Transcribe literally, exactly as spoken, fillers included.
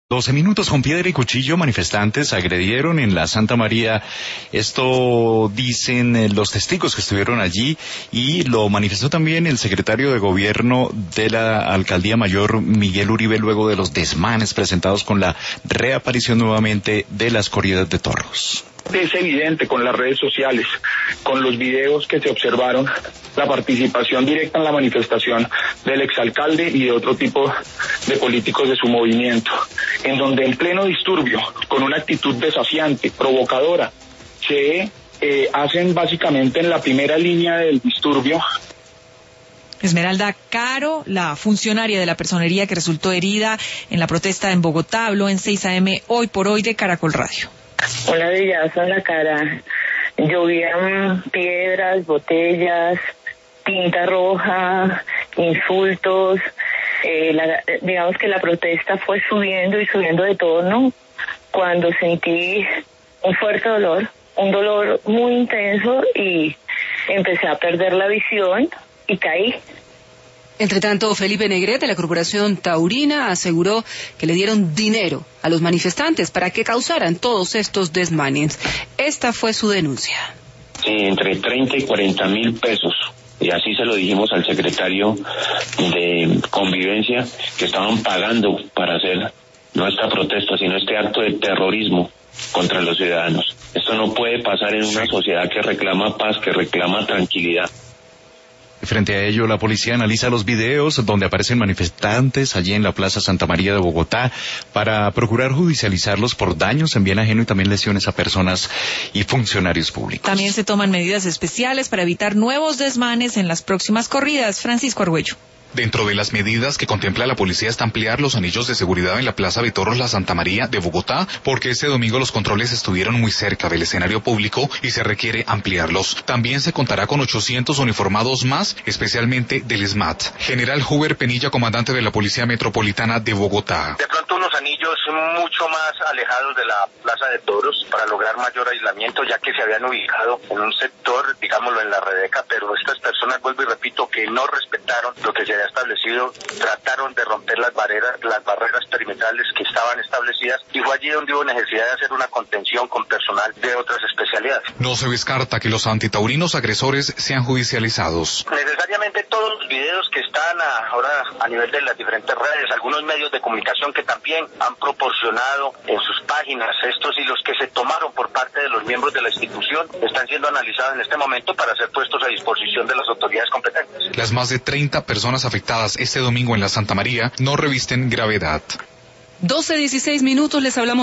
doce minutos con piedra y cuchillo, manifestantes agredieron en la Santa María. Esto dicen eh, los testigos que estuvieron allí, y lo manifestó también el secretario de Gobierno de la Alcaldía Mayor, Miguel Uribe, luego de los desmanes presentados con la reaparición nuevamente de las corridas de toros. Es evidente con las redes sociales, con los videos que se observaron, la participación directa en la manifestación del exalcalde y de otro tipo de políticos de su movimiento, en donde en pleno disturbio, con una actitud desafiante, provocadora, se eh, hacen básicamente en la primera línea del disturbio. Esmeralda Caro, la funcionaria de la personería que resultó herida en la protesta en Bogotá, habló en seis a eme Hoy por Hoy de Caracol Radio. Un ladillazo en la cara, llovían piedras, botellas, tinta roja, insultos, eh, la, digamos que la protesta fue subiendo y subiendo de tono cuando sentí un fuerte dolor, un dolor muy intenso, y empecé a perder la visión y caí. Entre tanto, Felipe Negret, de la Corporación Taurina, aseguró que le dieron dinero a los manifestantes para que causaran todos estos desmanes. Esta fue su denuncia. Sí, entre treinta y cuarenta mil pesos. Y así se lo dijimos al secretario de Convivencia, que estaban pagando para hacer no esta protesta, sino este acto de terrorismo contra los ciudadanos. Esto no puede pasar en una sociedad que reclama paz, que reclama tranquilidad. Frente a ello, la policía analiza los videos donde aparecen manifestantes allí en la Plaza Santa María de Bogotá para procurar judicializarlos por daños en bien ajeno y también lesiones a personas y funcionarios públicos. También se toman medidas especiales para evitar nuevos desmanes en las próximas corridas. Francisco Argüello. Dentro de las medidas que contempla la policía está ampliar los anillos de seguridad en la Plaza de Toros La Santa María de Bogotá, porque este domingo los controles estuvieron muy cerca del escenario público y se requiere ampliarlos. También se contará con ochocientos uniformados más, especialmente del S M A T. General Huber Penilla, comandante de la Policía Metropolitana de Bogotá. De pronto unos anillos mucho más alejados de la Plaza de Toros para lograr mayor aislamiento, ya que se habían ubicado en un sector, digámoslo, en la Rebeca, pero estas personas, vuelvo y repito, que no respetaron lo que se había establecido, trataron de romper las barreras, las barreras perimetrales que estaban establecidas, y fue allí donde hubo necesidad de hacer una contención con personal de otras especialidades. No se descarta que los antitaurinos agresores sean judicializados. Necesariamente todos los videos que están a, ahora a nivel de las diferentes redes, algunos medios de comunicación que también han proporcionado en sus páginas estos, y los que se tomaron por parte de los miembros de la institución, están siendo analizados en este momento para ser puestos a disposición de las autoridades competentes. Las más de treinta personas afectadas este domingo en la Santa María no revisten gravedad. doce dieciséis minutos, les hablamos